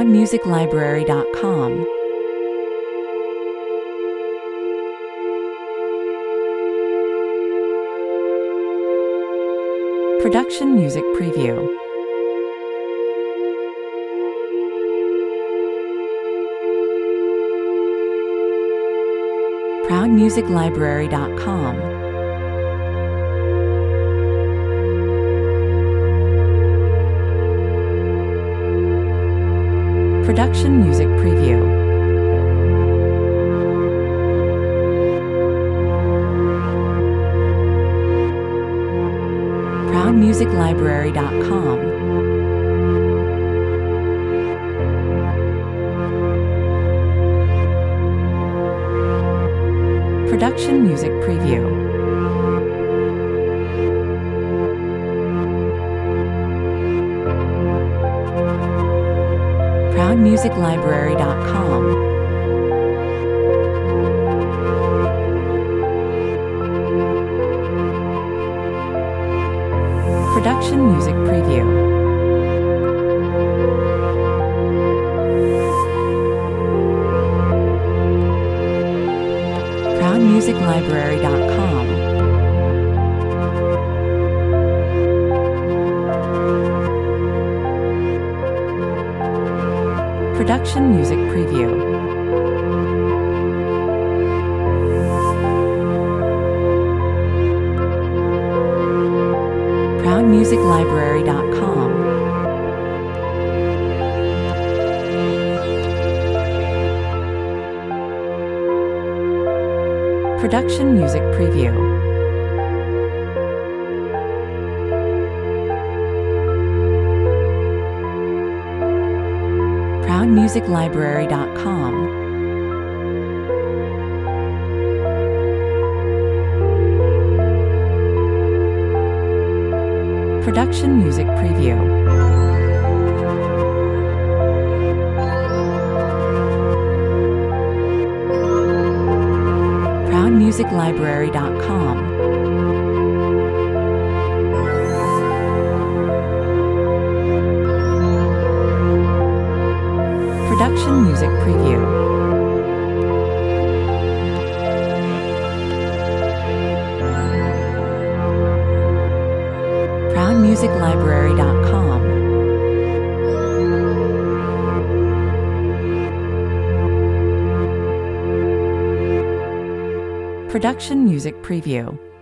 ProudMusicLibrary.com. Production Music Preview. ProudMusicLibrary.com. Production Music Preview. ProudMusicLibrary.com. Production Music Preview. ProudMusicLibrary.com. Production Music Preview. ProudMusicLibrary.com. Production Music Preview. ProudMusicLibrary.com. Production Music Preview. ProudMusicLibrary.com. Production Music Preview. ProudMusicLibrary.com. Production Music Preview. ProudMusicLibrary.com. Production Music Preview.